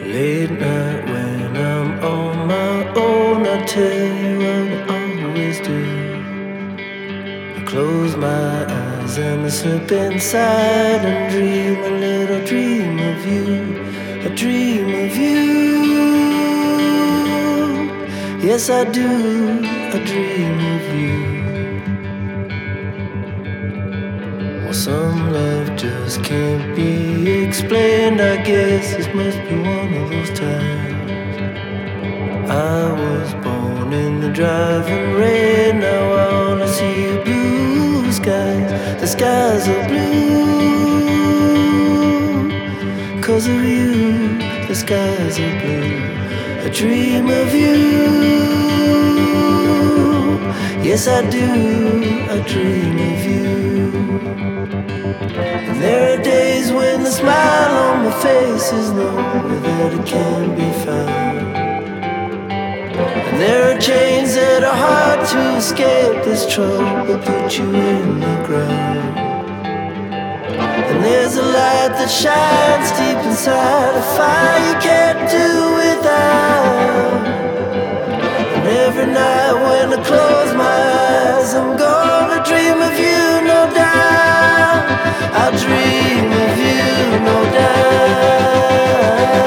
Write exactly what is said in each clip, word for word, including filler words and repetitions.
Late night when I'm on my own, I tell you what I always do. I close my eyes and I slip inside and dream a little dream of you, a dream of you. Yes, I do, a dream of you. Well, some love just can't be explained. I guess this must be one of those times. I was born in the driving rain. Now I only see blue skies. The skies are blue 'cause of you. The skies are blue. A dream of you. Yes, I do. A dream of you. And there are days when the smile on my face is nowhere that it can be found. And there are chains that are hard to escape. This trouble put you in the ground. And there's a light that shines deep inside, a fire you can't do without. And every night when I close my eyes, I'm gonna dream of you, no doubt. I'll dream of you, no doubt.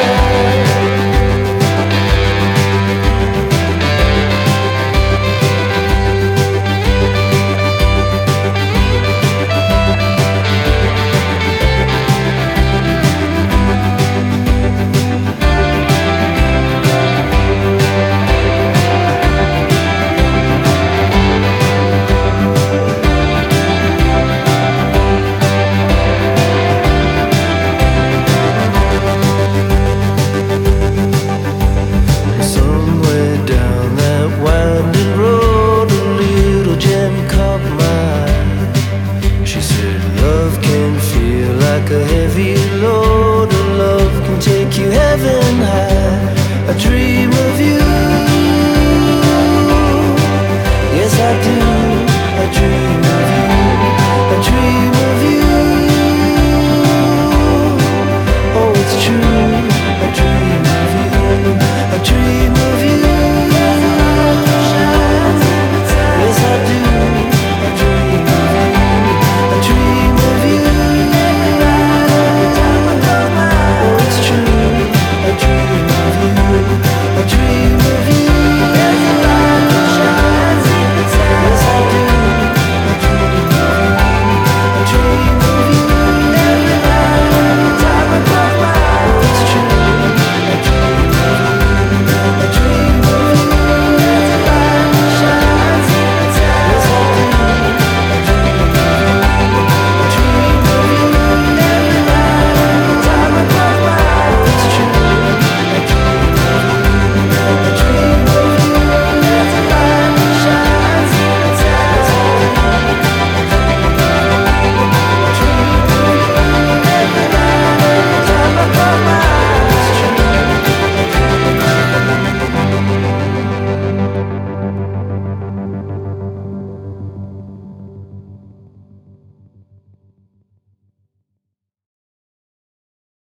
A heavy load of love can take you heaven high. A dream